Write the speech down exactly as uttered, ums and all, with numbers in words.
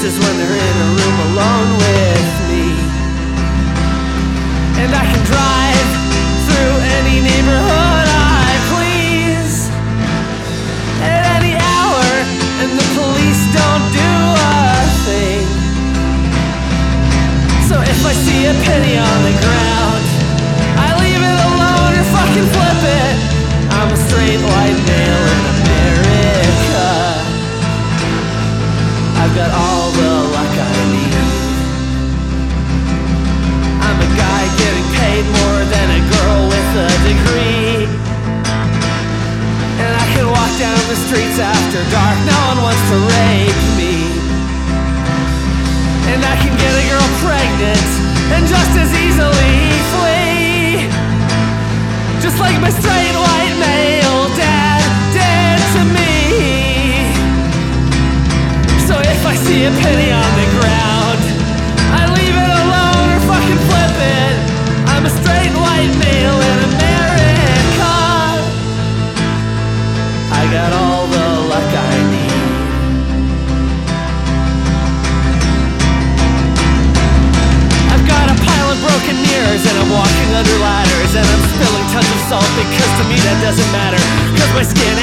faces when they're in a room alone with me. And I can drive through any neighborhood I please at any hour, and the police don't do a thing. So if I see a penny on the ground, I leave it alone or fucking flip it. I'm a straight white male in America. I've got all the luck I need. I'm a guy getting paid more than a girl with a degree. And I can walk down the streets after dark, no one wants to rape me. And I can get a girl pregnant and just as easily flee, just like my straight white male dad did to me. So if I see a penny on the ground, I leave it alone or fucking flip it. I'm a straight white male in America. I got all the luck I need. I've got a pile of broken mirrors and I'm walking under ladders, and I'm spilling tons of salt because to me that doesn't matter, cause my skin